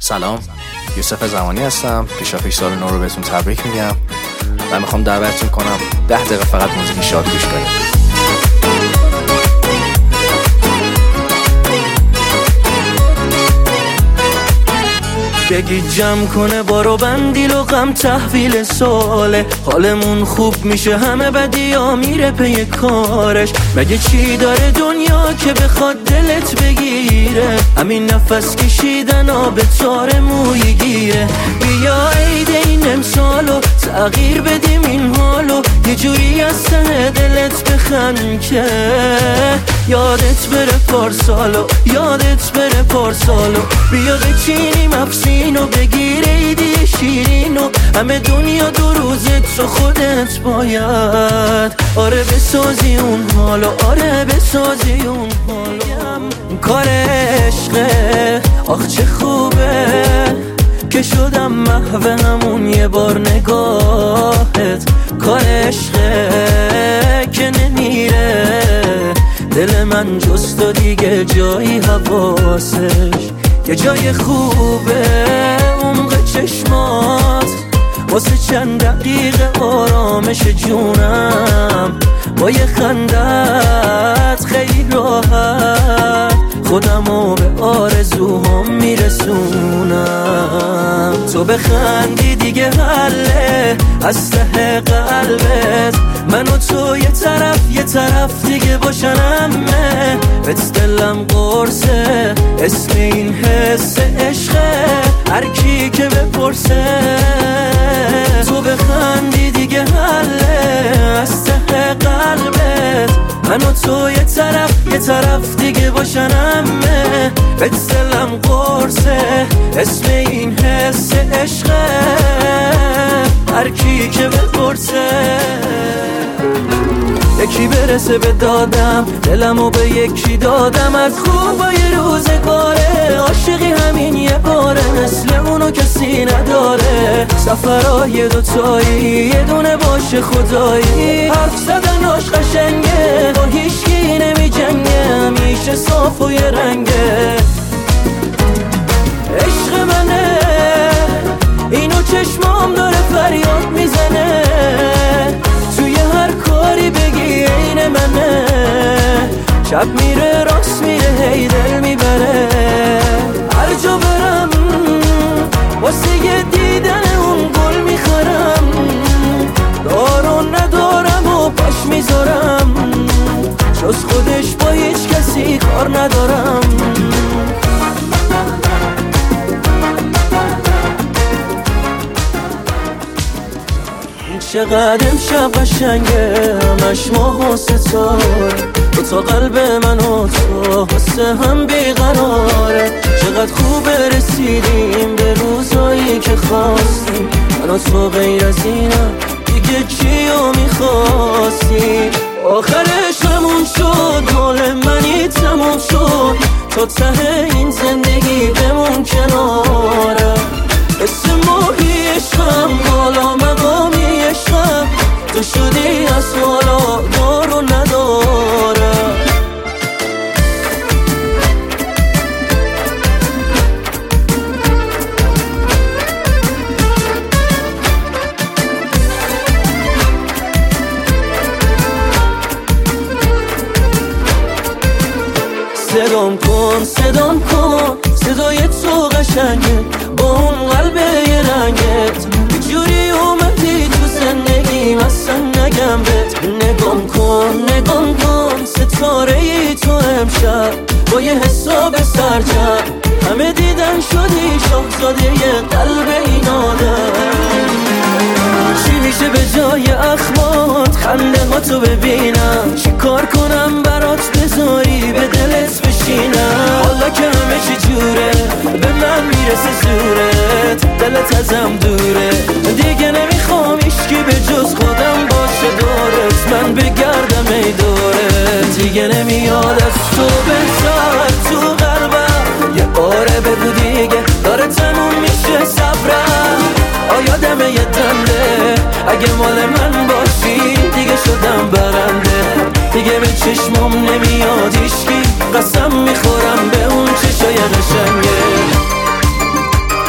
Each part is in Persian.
سلام، یوسف زمانی هستم. پیشاپیش سال نو رو بهتون تبریک میگم و میخوام دعوتتون کنم 10 دقیقه فقط موزیک شاد گوش کنید. بگید جمع کنه بارو بندیل و غم تحویل ساله، حالمون خوب میشه همه بدیا میره پی کارش. مگه چی داره دنیا که بخواد دلت بگیره؟ همین نفس کشیدن آب تار موی گیره. بیا عید این امسالو تغییر بدیم این حالو، یه جوری از ته دلت بخند که یادت بره پارسالو، یادت بره پارسالو. بیا بچینیم افسینو بگیر عیدی شیرینو، همه دنیا دو روزت تو خودت باید آره بسازی اون حالو، آره بسازی اون حالو. کار عشقه آخ چه خوبه که شدم محو همون یه بار نگاهت. کار عشقه که نمیره دل من جز تو دیگه جایی حواسش، یه جای خوبه عمق چشمات واسه چند دقیقه آرامش جونم. با یه خندت خیلی راحت خودمو به آرزوهام میرسونم. تو بخندی دیگه حله از ته قلبت، من و تو یه طرف دیگه باشن همه. بهت دلم قرصه اسم این حس عشقه، هر کی که بپرسه. تو بخندی دیگه حله از ته قلبت، من و تو یه طرف دیگه باشن همه. بهت دلم قرصه اسم این حس عشقه، هر کی که بپرسه. یکی برسه به دادم دلمو به یکی دادم، از خوبای روزگاره عاشقی همین یه باره، مثل اونو کسی نداره. سفرهای دوتایی یه دونه باشه خدایی، حرف زدناش قشنگه با هیچکی نمی جنگه، همیشه صاف و یه رنگه. عشق منه اینو چشمام داره فریاد میزنه، توی هر کاری بگی عین منه. شب میره راست میره هی دل میبره، هر جا برم واسه یه دیدن اون گل میخرم. دارو ندارم و پاش میذارم، جز خودش با هیچ کسی کار ندارم. چقدر امشب قشنگه همش ماه و ستاره، تو تا قلب من و تو واسه هم بیقراره. چقدر خوبه رسیدیم به روزایی که خواستیم، من و تو غیر از اینم دیگه چیو میخواستیم. آخرش همون شد حال منی تموم شد، تا ته این زندگی بمون کنارم. اسم ماهی عشقم بالا مقامی عشقم، تو شدی از حالا دارو ندارم. صدام کن صدای تو قشنگه با اون قلب یه رنگت، یه جوری اومدی تو زندگیم اصلا نگم بهت. نگام کن ستاره ای تو امشب با یه حساب سرجم، همه دیدن شدی شاهزاده یه قلب این آدم. چی میشه به جای اخمات خنده ها تو ببینم؟ چی کار کنم برات بذاری به دلت بشینم؟ حالا که همه چی جوره به من میرسه زورت، دلت ازم دوره دیگه نمیخوام هیچکی به جز خودم باشه دورت. من بگردم ای دورت دیگه نمیاد از تو بهتر تو قلبم. یه باره بگو دیگه داره تموم میشه صبرم، آیا دمه یه دنده اگه مال من باشی دیگه شدم برنده. دیگه به چشمم نمیاد هیچکی، قسم میخورم به اون چشای قشنگه.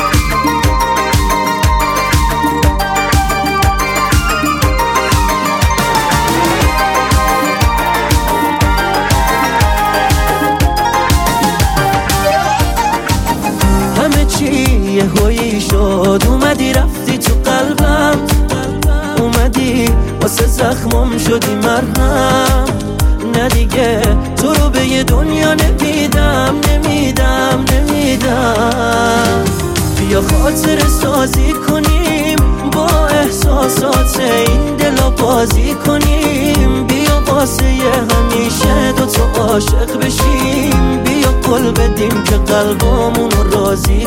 هویی شد. اومدی رفتی تو قلبم، اومدی واسه زخمم شدی مرهم. نه دیگه تو رو به یه دنیا نمیدم. بیا خاطر سازی کنیم، با احساسات این دلا بازی کنیم. بیا واسه همیشه دوتا عاشق بشیم. بیا قول بدیم که قلبمون رو راضی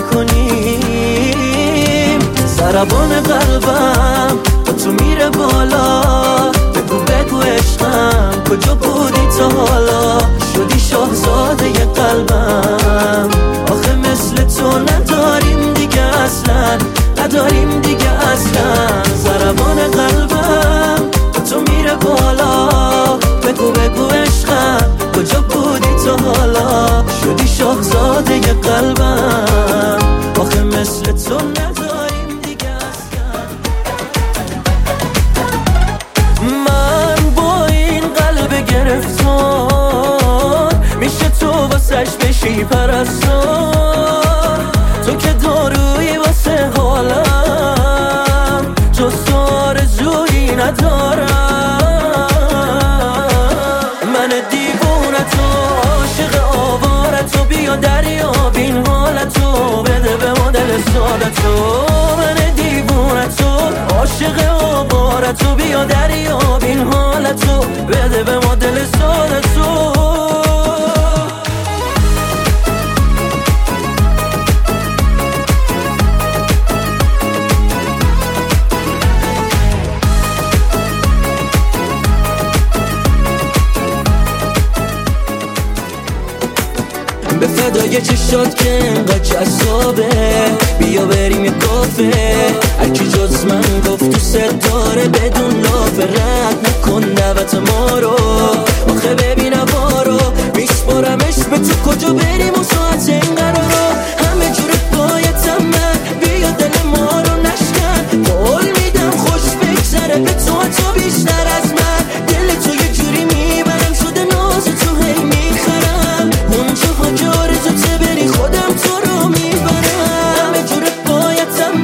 کنیم. ضربان قلبم با تو میره بالا، بگو عشقم کجا بودی تا حالا؟ شدی شاهزاده قلبم، آخه مثل تو نداریم دیگه اصلا، نداریم دیگه اصلا. ضربان قلبم با تو میره بالا، بگو عشقم کجا بودی تا حالا؟ شدی شاهزاده قلبم، آخه مثل تو نداریم دیگه اصلا. من با این قلب گرفتار میشه تو واسش بشی پرستار. تو که دارویی واسه حالم، جز تو آرزویی ندارم. من دیوونتو عاشق آوارتو، بیا دریاب این حالتو، بده به ما دل سادتو. من دیوونتو عاشق آوارتو، بیا دریاب این حالتو، بده به ما دل سادتو. به فدای چشات که انقدر جذابه، بیا بریم یه کافه. هرکی جز من گفت تو داره بدون لافه، رد نکن دعوت ما رو. آخه ببینم بارو میسپارمش به تو، کجا بریم و ساعت این قرارو. همه جور بایدم من، بیا دل ما رو نشکن. قول میدم خوش بگذره به تو بیشتر از من. دل تو یه جوری میبرم شده ناز تو هی میخرم. اونجاها که آرزوته بری خودم تو رو میبرم. همه جور بایدم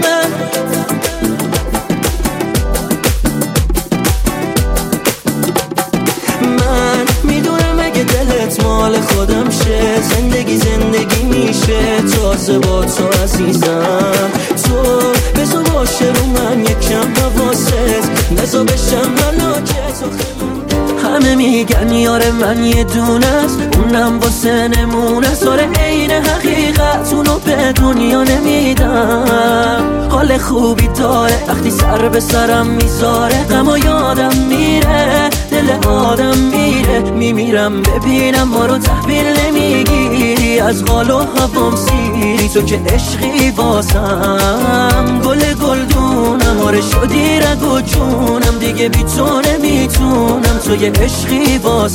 من میدونم اگه دلت مال خودم شه، زندگی میشه تازه با تو عزیزم. تو بزا باشه رو من یکم حواست، نزا بشم ملاکت. همه میگن یار من یه دونه است، اونم واسه نمونه. ساره عین حقیقت اونو به دنیا نمیدم. حال خوبی داره وقتی سر به سرم میذاره. غم و یادم میره، دل آدم میره. میمیرم ببینم ما رو تحویل نمیگیری. از حال و هوام سیری تو که عشقی واسم. گلدونم آره شدی رگ و جونم. دیگه بی تو نمیتونم، تو یه عشقی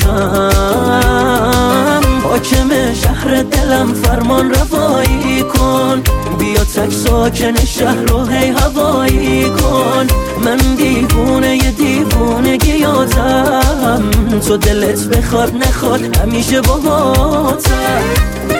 واسم. حاکم شهر دلم فرمان روایی کن. بیا تک ساکن شهر رو هی هوایی کن. من دیوونه یه دیوونگی یادم، تو دلت بخواد نخواد همیشه با هاتم.